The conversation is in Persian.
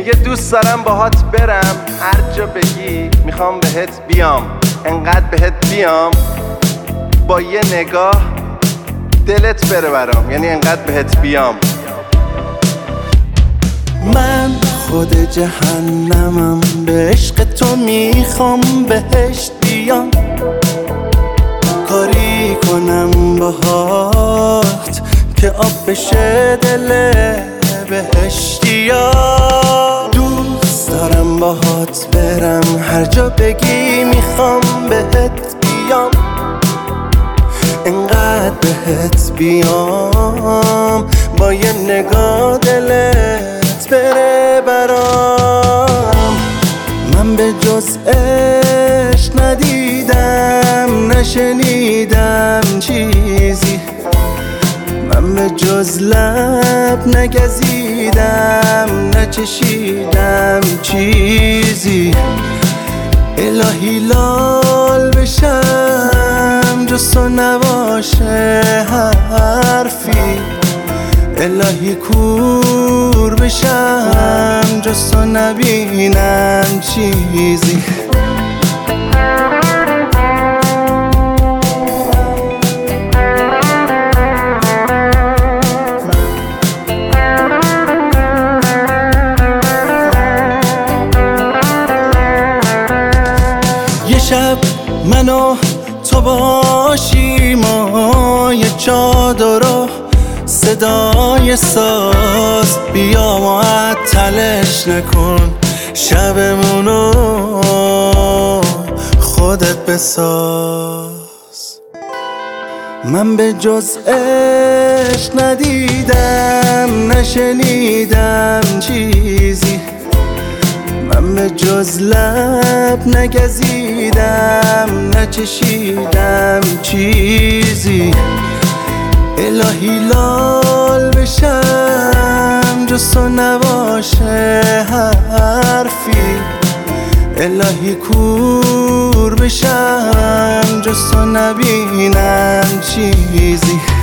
میگه دوست دارم باهات برم هر جا بگی میخوام بهت بیام، انقدر بهت بیام با یه نگاه دلت بره برام، یعنی انقدر بهت بیام. من خود جهنمم، به عشق تو میخوام بهشت بیام. کاری کنم باهات که آب بشه دل بهشتیا. دوست دارم باهات برم هر جا بگی میخوام بهت بیام، انقدر بهت بیام با یه نگاه دلت بره برام. من به جز عشق ندیدم نشنیدم چیزی، من به جز لب نگزیدم نچشیدم چیزی. الهی لال بشم جز تو نباشه حرفی، الهی کور بشم جز تو نبینم چیزی. یه شب من و تو باشیم و یه چادر و صدای ساز، بیا معطلش نکن شبمونو خودت بساز. من به جز عشق ندیدم نشنیدم چیزی، من به جز لب نگزیدم نچشیدم چیزی. الهی لال بشم جز تو نباشه حرفی، الهی کور بشم جز تو نبینم چیزی.